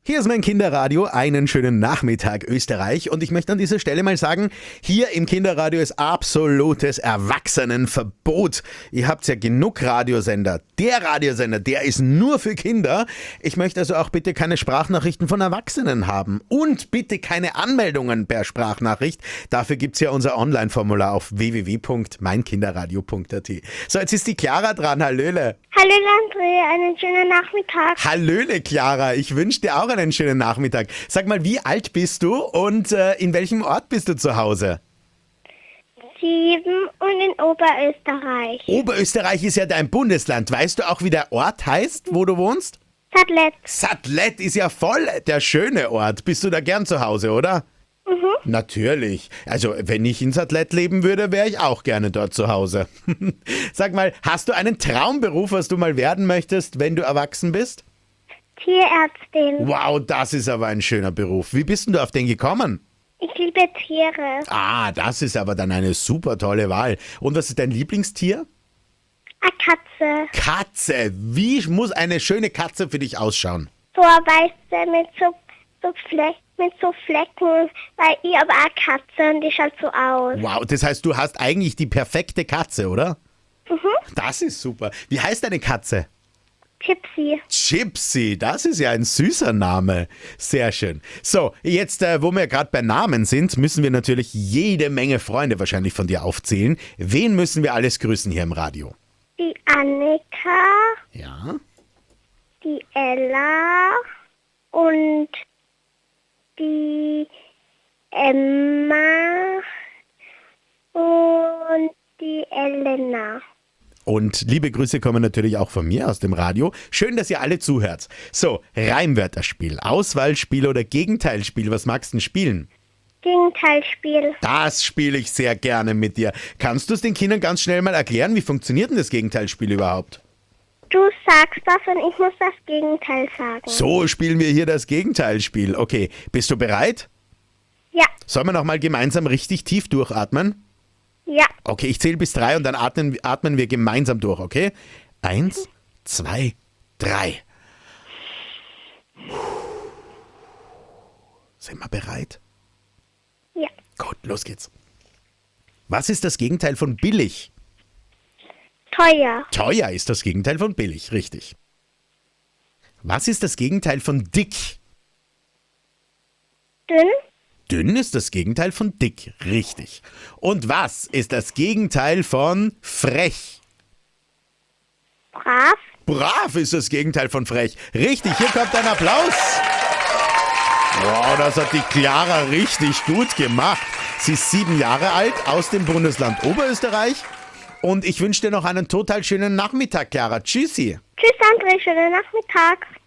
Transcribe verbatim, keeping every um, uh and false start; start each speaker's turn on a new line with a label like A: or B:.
A: Hier ist mein Kinderradio, einen schönen Nachmittag Österreich und ich möchte an dieser Stelle mal sagen, hier im Kinderradio ist absolutes Erwachsenenverbot. Ihr habt ja genug Radiosender. Der Radiosender, der ist nur für Kinder. Ich möchte also auch bitte keine Sprachnachrichten von Erwachsenen haben und bitte keine Anmeldungen per Sprachnachricht. Dafür gibt's ja unser Online-Formular auf w w w punkt mein kinderradio punkt a t. So, jetzt ist die Clara dran. Hallöle.
B: Hallo André, einen schönen Nachmittag.
A: Hallöle Clara, ich wünsche dir auch einen schönen Nachmittag. Sag mal, wie alt bist du und äh, in welchem Ort bist du zu Hause?
B: Sieben und in Oberösterreich.
A: Oberösterreich ist ja dein Bundesland. Weißt du auch, wie der Ort heißt, wo du wohnst?
B: Sadlet.
A: Sadlet ist ja voll der schöne Ort. Bist du da gern zu Hause, oder?
B: Mhm.
A: Natürlich. Also, wenn ich in Sadlet leben würde, wäre ich auch gerne dort zu Hause. Sag mal, hast du einen Traumberuf, was du mal werden möchtest, wenn du erwachsen bist?
B: Tierärztin.
A: Wow, das ist aber ein schöner Beruf. Wie bist denn du auf den gekommen?
B: Ich liebe Tiere.
A: Ah, das ist aber dann eine super tolle Wahl. Und was ist dein Lieblingstier?
B: Eine Katze.
A: Katze. Wie muss eine schöne Katze für dich ausschauen?
B: So eine weiße mit so, so, Fleck, mit so Flecken, weil ich habe eine Katze und die schaut so aus.
A: Wow, das heißt, du hast eigentlich die perfekte Katze, oder?
B: Mhm.
A: Das ist super. Wie heißt deine Katze?
B: Gypsy.
A: Gypsy, das ist ja ein süßer Name. Sehr schön. So, jetzt, äh, wo wir gerade bei Namen sind, müssen wir natürlich jede Menge Freunde wahrscheinlich von dir aufzählen. Wen müssen wir alles grüßen hier im Radio?
B: Die Annika,
A: Ja.
B: die Ella und die Emma und die Elena.
A: Und liebe Grüße kommen natürlich auch von mir aus dem Radio. Schön, dass ihr alle zuhört. So, Reimwörterspiel, Auswahlspiel oder Gegenteilspiel. Was magst du denn spielen?
B: Gegenteilspiel.
A: Das spiele ich sehr gerne mit dir. Kannst du es den Kindern ganz schnell mal erklären? Wie funktioniert denn das Gegenteilspiel überhaupt?
B: Du sagst das und ich muss das Gegenteil sagen.
A: So spielen wir hier das Gegenteilspiel. Okay, bist du bereit?
B: Ja,
A: Sollen wir noch mal gemeinsam richtig tief durchatmen?
B: ja.
A: Okay, ich zähle bis drei und dann atmen, atmen wir gemeinsam durch, okay? Eins, zwei, drei. Sind wir bereit?
B: Ja.
A: Gut, los geht's. Was ist das Gegenteil von billig?
B: Teuer.
A: Teuer ist das Gegenteil von billig, richtig. Was ist das Gegenteil von dick?
B: Dünn.
A: Dünn ist das Gegenteil von dick, richtig. Und was ist das Gegenteil von frech?
B: Brav.
A: Brav ist das Gegenteil von frech. Richtig, hier kommt ein Applaus. Wow, das hat die Clara richtig gut gemacht. Sie ist sieben Jahre alt, aus dem Bundesland Oberösterreich. Und ich wünsche dir noch einen total schönen Nachmittag, Clara. Tschüssi.
B: Tschüss André, schönen Nachmittag.